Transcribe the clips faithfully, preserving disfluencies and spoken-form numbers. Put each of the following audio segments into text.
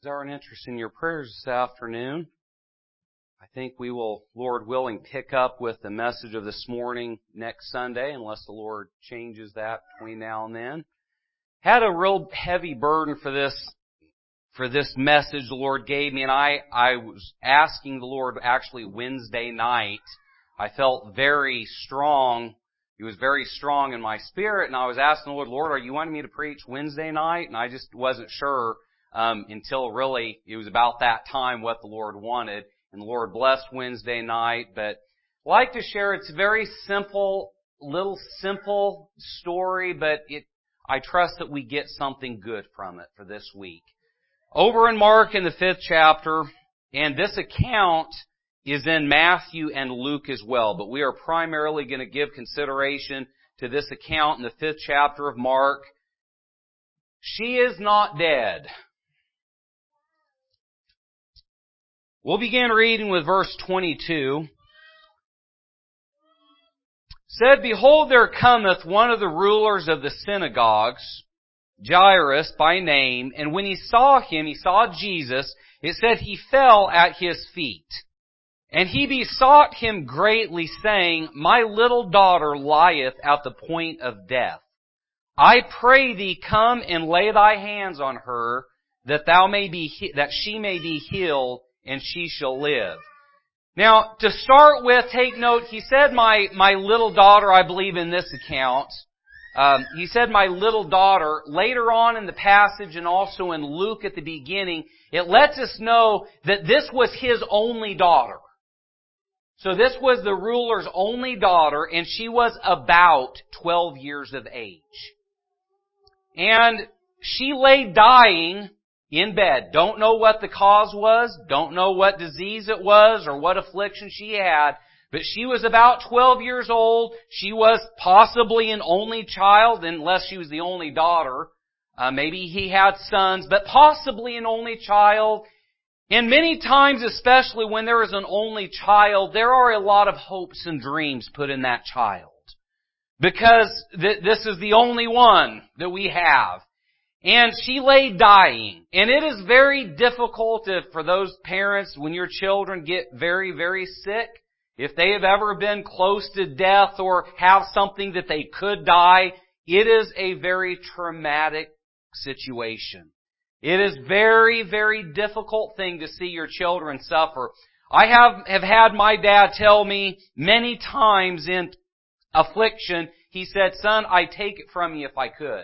desire and interest in your prayers this afternoon. I think we will, Lord willing, pick up with the message of this morning next Sunday, unless the Lord changes that between now and then. Had a real heavy burden for this, for this message the Lord gave me, and I, I was asking the Lord actually Wednesday night. I felt very strong. He was very strong in my spirit, and I was asking the Lord, Lord, are you wanting me to preach Wednesday night? And I just wasn't sure um, until really it was about that time what the Lord wanted. And the Lord blessed Wednesday night. But I'd like to share, it's a very simple, little simple story, but it I trust that we get something good from it for this week. Over in Mark in the fifth chapter, and this account is in Matthew and Luke as well, but we are primarily going to give consideration to this account in the fifth chapter of Mark. She is not dead. We'll begin reading with verse twenty-two. Said, Behold, there cometh one of the rulers of the synagogues, Jairus by name, and when he saw him, he saw Jesus, it said he fell at his feet. And he besought him greatly, saying, My little daughter lieth at the point of death. I pray thee, come and lay thy hands on her, that thou may be, that she may be healed, and she shall live. Now, to start with, take note, he said, my, my little daughter, I believe in this account. Um, he said, my little daughter. Later on in the passage and also in Luke at the beginning, it lets us know that this was his only daughter. So this was the ruler's only daughter, and she was about twelve years of age. And she lay dying in bed. Don't know what the cause was, don't know what disease it was or what affliction she had, but she was about twelve years old. She was possibly an only child, unless she was the only daughter. Uh, maybe he had sons, but possibly an only child. And many times, especially when there is an only child, there are a lot of hopes and dreams put in that child. Because th- this is the only one that we have. And she lay dying. And it is very difficult if, for those parents, when your children get very, very sick, if they have ever been close to death or have something that they could die, it is a very traumatic situation. It is very, very difficult thing to see your children suffer. I have, have had my dad tell me many times in affliction, he said, son, I'd take it from you if I could.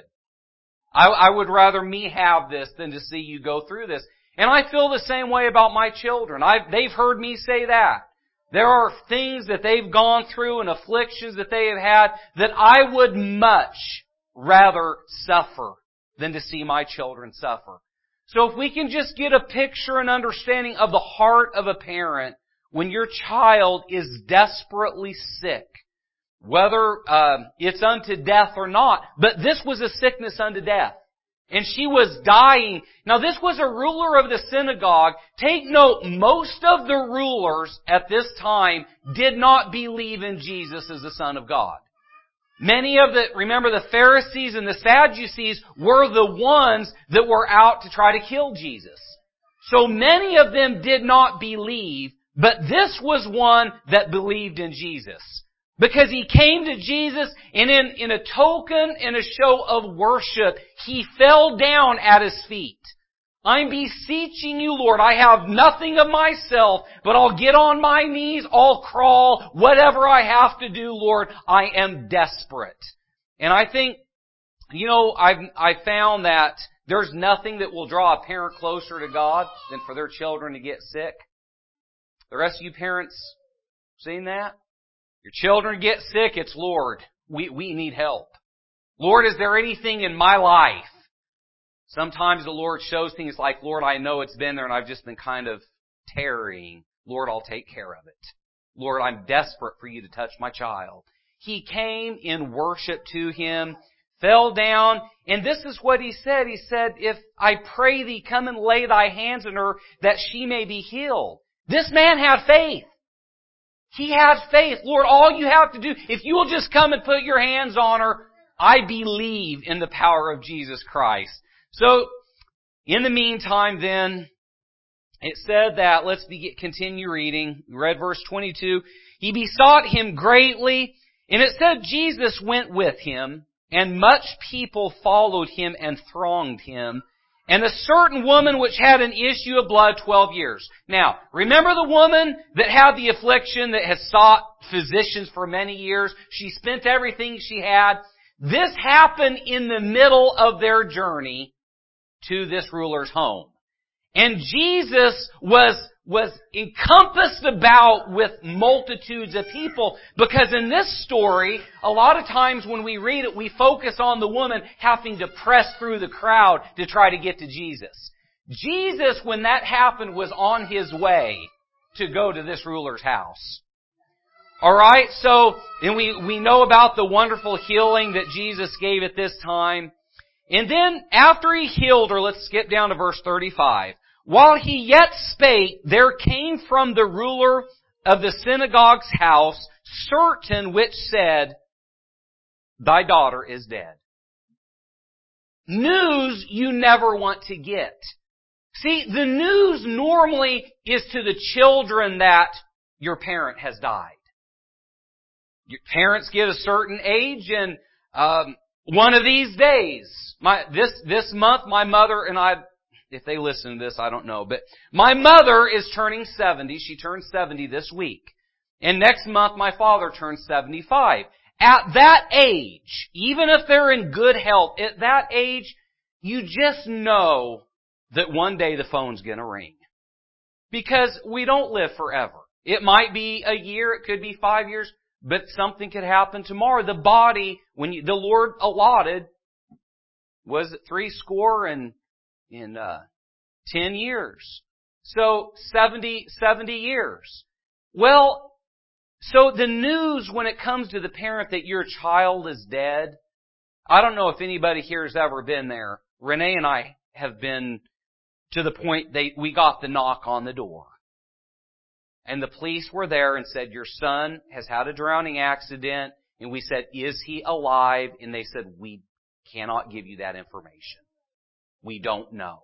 I, I would rather me have this than to see you go through this. And I feel the same way about my children. I've, they've heard me say that. There are things that they've gone through and afflictions that they have had that I would much rather suffer than to see my children suffer. So if we can just get a picture and understanding of the heart of a parent when your child is desperately sick, whether uh, it's unto death or not, but this was a sickness unto death. And she was dying. Now this was a ruler of the synagogue. Take note, most of the rulers at this time did not believe in Jesus as the Son of God. Many of the, remember the Pharisees and the Sadducees were the ones that were out to try to kill Jesus. So many of them did not believe, but this was one that believed in Jesus. Because he came to Jesus and in, in a token, in a show of worship, he fell down at his feet. I'm beseeching you, Lord, I have nothing of myself, but I'll get on my knees, I'll crawl, whatever I have to do, Lord, I am desperate. And I think, you know, I've, I've found that there's nothing that will draw a parent closer to God than for their children to get sick. The rest of you parents seen that? Your children get sick, it's Lord, we, we need help. Lord, is there anything in my life? Sometimes the Lord shows things like, Lord, I know it's been there and I've just been kind of tarrying. Lord, I'll take care of it. Lord, I'm desperate for you to touch my child. He came in worship to him, fell down, and this is what he said. He said, if I pray thee, come and lay thy hands on her that she may be healed. This man had faith. He had faith. Lord, all you have to do, if you will just come and put your hands on her, I believe in the power of Jesus Christ. So, in the meantime then, it said that, let's be, continue reading. We read verse twenty-two. He besought him greatly, and it said Jesus went with him, and much people followed him and thronged him. And a certain woman which had an issue of blood twelve years. Now, remember the woman that had the affliction, that has sought physicians for many years? She spent everything she had. This happened in the middle of their journey to this ruler's home. And Jesus was, was encompassed about with multitudes of people, because in this story, a lot of times when we read it, we focus on the woman having to press through the crowd to try to get to Jesus. Jesus, when that happened, was on his way to go to this ruler's house. Alright, so, and we, we know about the wonderful healing that Jesus gave at this time. And then, after he healed her, let's skip down to verse thirty-five. While he yet spake, there came from the ruler of the synagogue's house certain which said, Thy daughter is dead. News you never want to get. See, the news normally is to the children that your parent has died. Your parents get a certain age, and um, one of these days, my this this month, my mother and I, if they listen to this, I don't know, but my mother is turning seventy. She turned seventy this week. And next month, my father turns seventy-five. At that age, even if they're in good health, at that age, you just know that one day the phone's gonna ring. Because we don't live forever. It might be a year, it could be five years, but something could happen tomorrow. The body, when you, the Lord allotted, was it three score and in uh, ten years. So seventy, seventy years. Well, so the news when it comes to the parent that your child is dead, I don't know if anybody here has ever been there. Renee and I have been to the point they we got the knock on the door. And the police were there and said, your son has had a drowning accident. And we said, is he alive? And they said, we cannot give you that information. We don't know.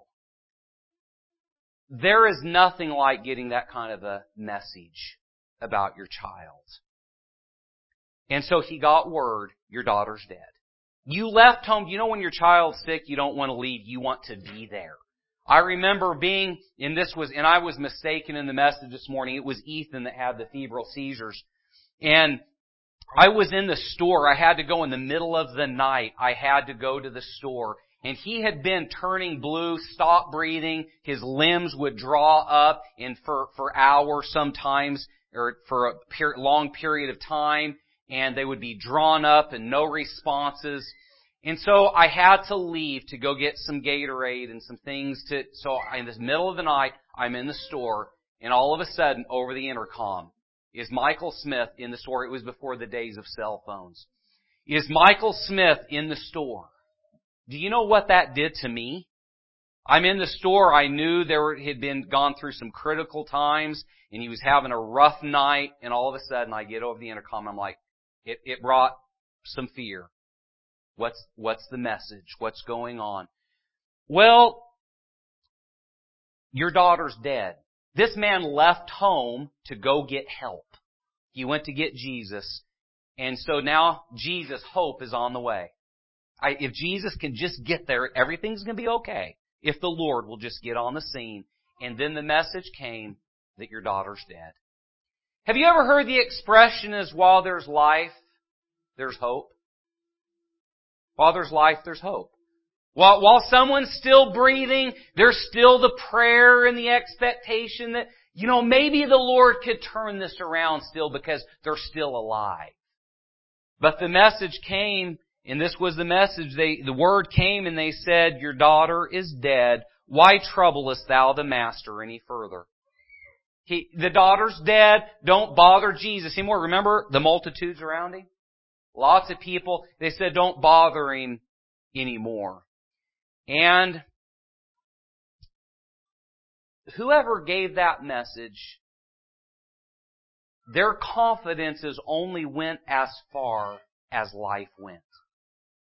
There is nothing like getting that kind of a message about your child. And so he got word, your daughter's dead. You left home. You know when your child's sick, you don't want to leave. You want to be there. I remember being, and this was, and I was mistaken in the message this morning. It was Ethan that had the febrile seizures. And I was in the store. I had to go in the middle of the night. I had to go to the store. And he had been turning blue, stopped breathing. His limbs would draw up and for, for hours sometimes, or for a per- long period of time. And they would be drawn up and no responses. And so I had to leave to go get some Gatorade and some things to, so in the middle of the night, I'm in the store, and all of a sudden, over the intercom, is Michael Smith in the store. It was before the days of cell phones. Is Michael Smith in the store? Do you know what that did to me? I'm in the store. I knew there had been gone through some critical times, and he was having a rough night, and all of a sudden I get over the intercom, and I'm like, it, it brought some fear. What's, what's the message? What's going on? Well, your daughter's dead. This man left home to go get help. He went to get Jesus. And so now Jesus' hope is on the way. I, if Jesus can just get there, everything's going to be okay. If the Lord will just get on the scene. And then the message came that your daughter's dead. Have you ever heard the expression is while there's life, there's hope? While there's life, there's hope. While, while someone's still breathing, there's still the prayer and the expectation that, you know, maybe the Lord could turn this around still because they're still alive. But the message came, and this was the message, they, the word came and they said, your daughter is dead. Why troublest thou the master any further? He, the daughter's dead. Don't bother Jesus anymore. Remember the multitudes around him? Lots of people, they said, don't bother him anymore. And whoever gave that message, their confidences only went as far as life went.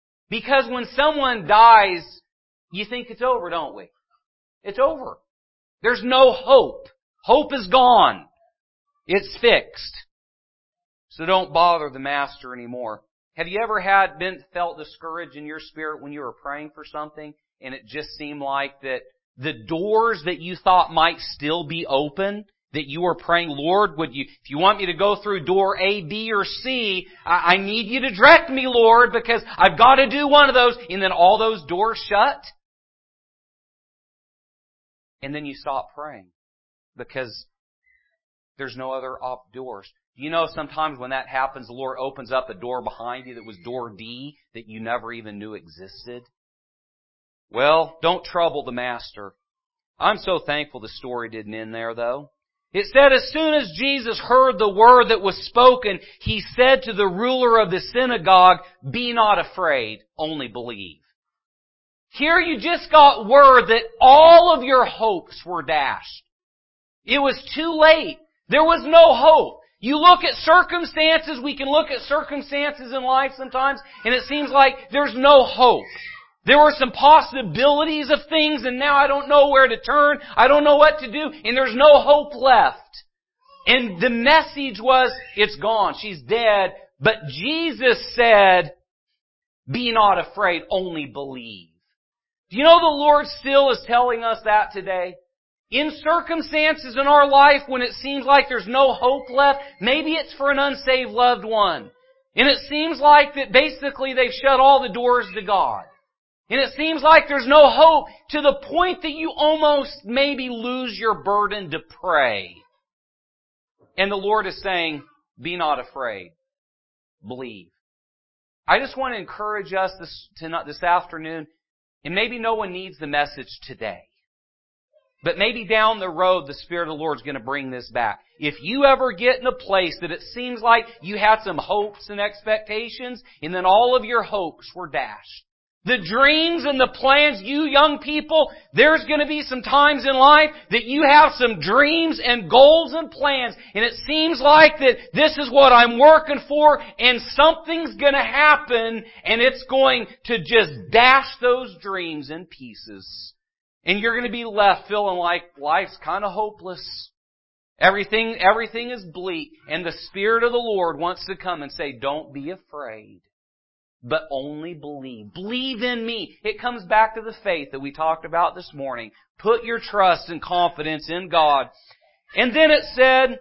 Because when someone dies, you think it's over, don't we? It's over. There's no hope. Hope is gone. It's fixed. So don't bother the Master anymore. Have you ever had been felt discouraged in your spirit when you were praying for something and it just seemed like that the doors that you thought might still be open, that you were praying, Lord, would you, if you want me to go through door A, B, or C, I, I need you to direct me, Lord, because I've got to do one of those, and then all those doors shut? And then you stop praying because there's no other op doors. You know, sometimes when that happens, the Lord opens up a door behind you that was door D that you never even knew existed. Well, don't trouble the Master. I'm so thankful the story didn't end there, though. It said, as soon as Jesus heard the word that was spoken, He said to the ruler of the synagogue, be not afraid, only believe. Here you just got word that all of your hopes were dashed. It was too late. There was no hope. You look at circumstances, we can look at circumstances in life sometimes, and it seems like there's no hope. There were some possibilities of things, and now I don't know where to turn. I don't know what to do, and there's no hope left. And the message was, it's gone. She's dead. But Jesus said, be not afraid, only believe. Do you know the Lord still is telling us that today? In circumstances in our life when it seems like there's no hope left, maybe it's for an unsaved loved one. And it seems like that basically they've shut all the doors to God. And it seems like there's no hope to the point that you almost maybe lose your burden to pray. And the Lord is saying, be not afraid. Believe. I just want to encourage us this, tonight, this afternoon, and maybe no one needs the message today. But maybe down the road, the Spirit of the Lord is going to bring this back. If you ever get in a place that it seems like you had some hopes and expectations, and then all of your hopes were dashed. The dreams and the plans, you young people, there's going to be some times in life that you have some dreams and goals and plans, and it seems like that this is what I'm working for, and something's going to happen, and it's going to just dash those dreams in pieces. And you're going to be left feeling like life's kind of hopeless. Everything, everything is bleak. And the Spirit of the Lord wants to come and say, don't be afraid, but only believe. Believe in me. It comes back to the faith that we talked about this morning. Put your trust and confidence in God. And then it said,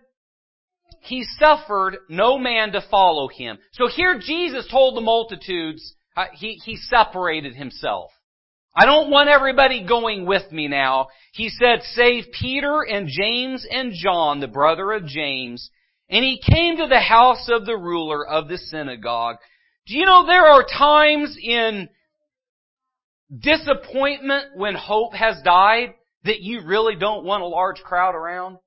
He suffered no man to follow Him. So here Jesus told the multitudes, uh, he, he separated Himself. I don't want everybody going with me now. He said, save Peter and James and John, the brother of James. And He came to the house of the ruler of the synagogue. Do you know there are times in disappointment when hope has died that you really don't want a large crowd around?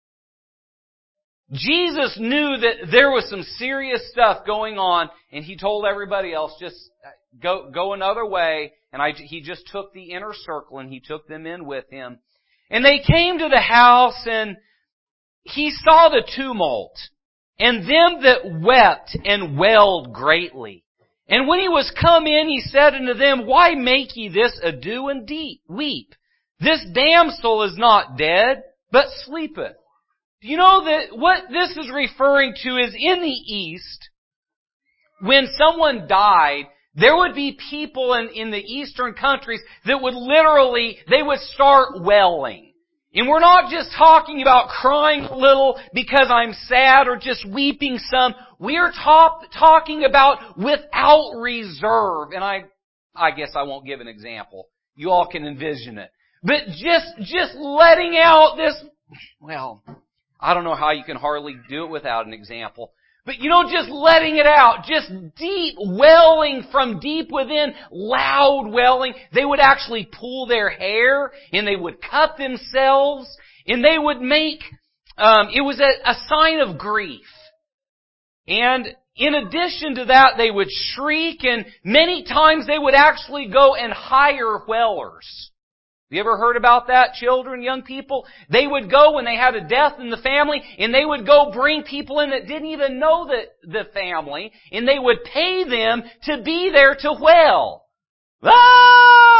Jesus knew that there was some serious stuff going on, and He told everybody else, just go, go another way. And I, He just took the inner circle and He took them in with Him. And they came to the house and He saw the tumult and them that wept and wailed greatly. And when He was come in, He said unto them, why make ye this ado and deep, weep? This damsel is not dead, but sleepeth. Do you know that what this is referring to is in the East, when someone died, there would be people in, in the eastern countries that would literally, they would start wailing. And we're not just talking about crying a little because I'm sad or just weeping some. We are talk, talking about without reserve. And I, I guess I won't give an example. You all can envision it. But just, just letting out this, well, I don't know how you can hardly do it without an example. But you know, just letting it out, just deep wailing from deep within, loud wailing. They would actually pull their hair and they would cut themselves and they would make, um, it was a, a sign of grief. And in addition to that, they would shriek and many times they would actually go and hire wailers. You ever heard about that, children, young people? They would go when they had a death in the family, and they would go bring people in that didn't even know the, the family, and they would pay them to be there to wail. Ah!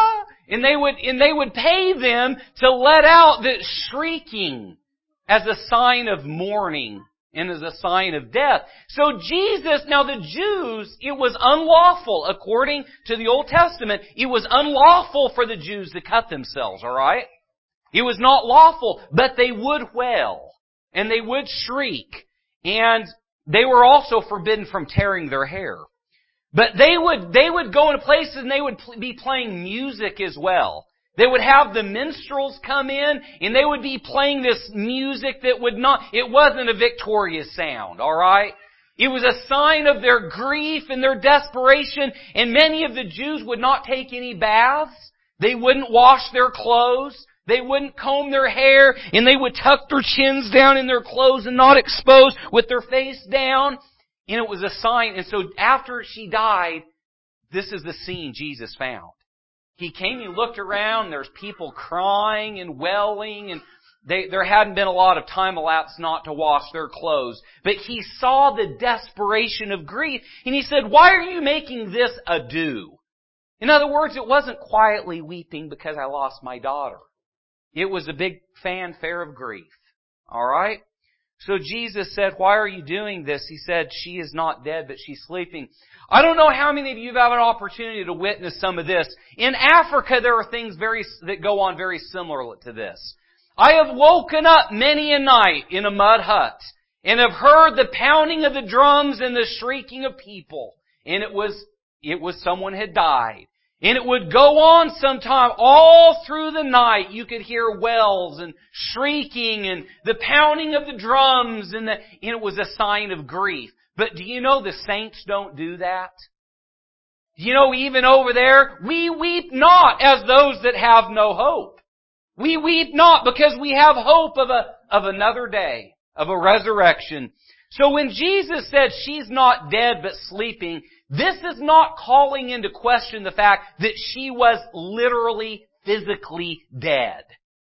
And they would, and they would pay them to let out the shrieking as a sign of mourning and as a sign of death. So Jesus, now the Jews, it was unlawful, according to the Old Testament, it was unlawful for the Jews to cut themselves, alright? It was not lawful, but they would wail, and they would shriek, and they were also forbidden from tearing their hair. But they would, they would go into places and they would be playing music as well. They would have the minstrels come in and they would be playing this music that would not, it wasn't a victorious sound, alright? It was a sign of their grief and their desperation, and many of the Jews would not take any baths. They wouldn't wash their clothes. They wouldn't comb their hair, and they would tuck their chins down in their clothes and not expose with their face down. And it was a sign. And so after she died, this is the scene Jesus found. He came, he looked around, and there's people crying and wailing, and they, there hadn't been a lot of time elapsed not to wash their clothes. But he saw the desperation of grief, and he said, "Why are you making this ado?" In other words, it wasn't quietly weeping because I lost my daughter. It was a big fanfare of grief. Alright? So Jesus said, "Why are you doing this?" He said, "She is not dead, but she's sleeping." I don't know how many of you have an opportunity to witness some of this. In Africa, there are things very that go on very similar to this. I have woken up many a night in a mud hut and have heard the pounding of the drums and the shrieking of people. And it was, it was someone had died. And it would go on sometime all through the night. You could hear wails and shrieking and the pounding of the drums, and, the, and it was a sign of grief. But do you know the saints don't do that? Do you know even over there, we weep not as those that have no hope. We weep not because we have hope of a, of another day, of a resurrection. So when Jesus said she's not dead but sleeping, this is not calling into question the fact that she was literally, physically dead.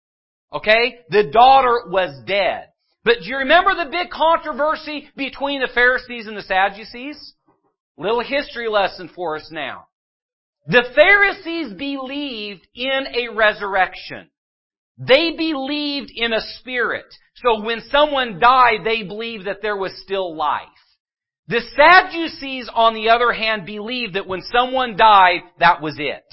Okay? The daughter was dead. But do you remember the big controversy between the Pharisees and the Sadducees? Little history lesson for us now. The Pharisees believed in a resurrection. They believed in a spirit. So when someone died, they believed that there was still life. The Sadducees, on the other hand, believed that when someone died, that was it.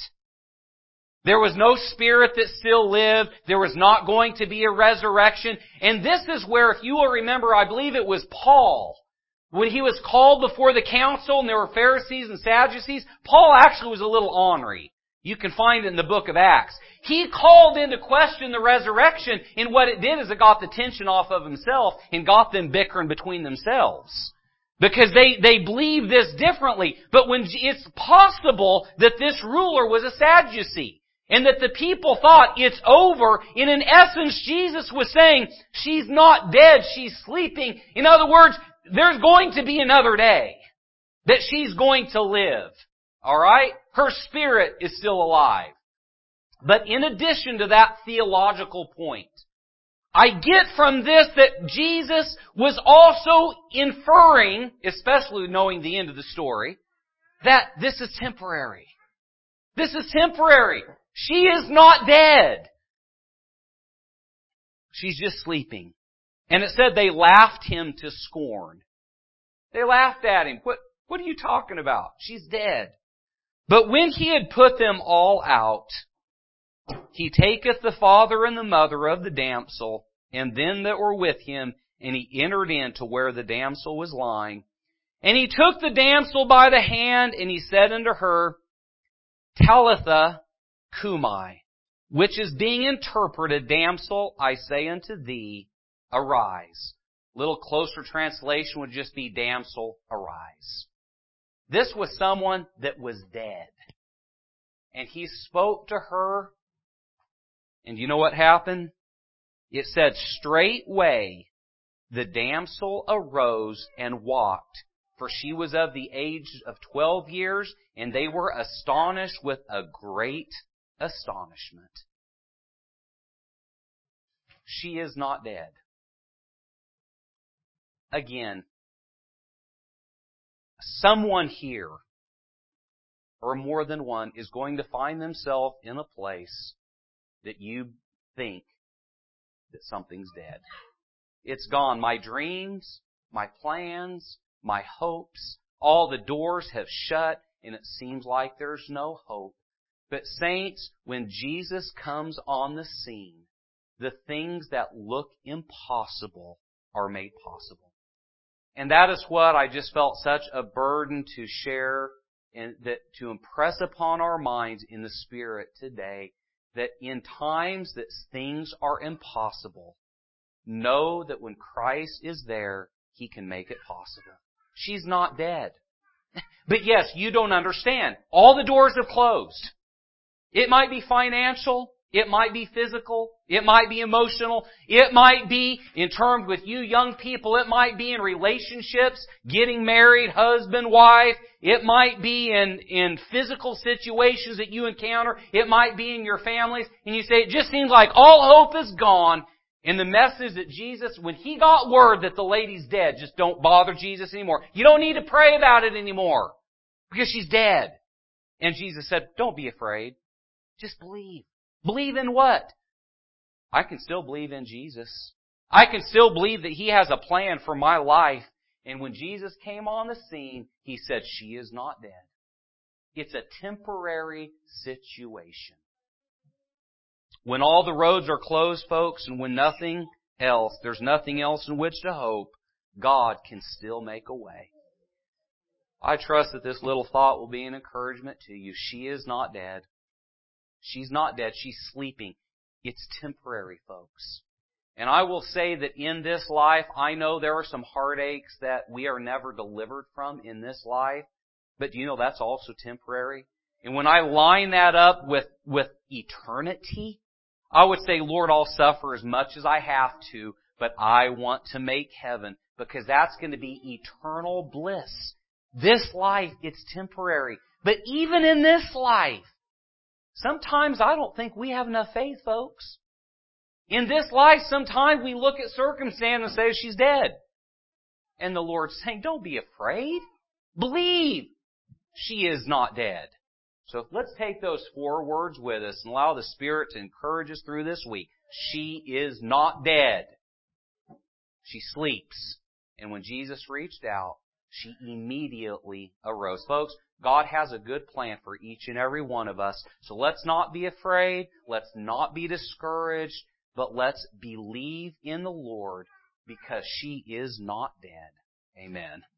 There was no spirit that still lived. There was not going to be a resurrection. And this is where, if you will remember, I believe it was Paul, when he was called before the council and there were Pharisees and Sadducees, Paul actually was a little ornery. You can find it in the book of Acts. He called into question the resurrection, and what it did is it got the tension off of himself and got them bickering between themselves. Because they, they believe this differently. But when it's possible that this ruler was a Sadducee, and that the people thought it's over, and in essence Jesus was saying, she's not dead, she's sleeping. In other words, there's going to be another day that she's going to live. Alright? Her spirit is still alive. But in addition to that theological point, I get from this that Jesus was also inferring, especially knowing the end of the story, that this is temporary. This is temporary. She is not dead. She's just sleeping. And it said they laughed him to scorn. They laughed at him. What, what are you talking about? She's dead. But when he had put them all out, he taketh the father and the mother of the damsel, and them that were with him, and he entered in to where the damsel was lying. And he took the damsel by the hand, and he said unto her, Talitha cumi, which is being interpreted, Damsel, I say unto thee, arise. A little closer translation would just be, Damsel, arise. This was someone that was dead. And he spoke to her, and you know what happened? It said, straightway the damsel arose and walked, for she was of the age of twelve years, and they were astonished with a great astonishment. She is not dead. Again, someone here or more than one, is going to find themselves in a place that you think that something's dead. It's gone. My dreams, my plans, my hopes, all the doors have shut, and it seems like there's no hope. But saints, when Jesus comes on the scene, the things that look impossible are made possible. And that is what I just felt such a burden to share and that to impress upon our minds in the Spirit today, that in times that things are impossible, know that when Christ is there, He can make it possible. She's not dead. But yes, you don't understand. All the doors have closed. It might be financial. It might be physical. It might be emotional. It might be, in terms with you young people, it might be in relationships, getting married, husband, wife. It might be in, in physical situations that you encounter. It might be in your families. And you say, it just seems like all hope is gone. And the message that Jesus, when He got word that the lady's dead, just don't bother Jesus anymore. You don't need to pray about it anymore because she's dead. And Jesus said, don't be afraid. Just believe. Believe in what? I can still believe in Jesus. I can still believe that He has a plan for my life. And when Jesus came on the scene, He said, she is not dead. It's a temporary situation. When all the roads are closed, folks, and when nothing else, there's nothing else in which to hope, God can still make a way. I trust that this little thought will be an encouragement to you. She is not dead. She's not dead. She's sleeping. It's temporary, folks. And I will say that in this life, I know there are some heartaches that we are never delivered from in this life. But do you know that's also temporary? And when I line that up with, with eternity, I would say, Lord, I'll suffer as much as I have to, but I want to make heaven because that's going to be eternal bliss. This life, it's temporary. But even in this life, sometimes I don't think we have enough faith, folks. In this life, sometimes we look at circumstance and say, she's dead. And the Lord's saying, don't be afraid. Believe she is not dead. So let's take those four words with us and allow the Spirit to encourage us through this week. She is not dead. She sleeps. And when Jesus reached out, she immediately arose. Folks, God has a good plan for each and every one of us. So let's not be afraid. Let's not be discouraged. But let's believe in the Lord because she is not dead. Amen.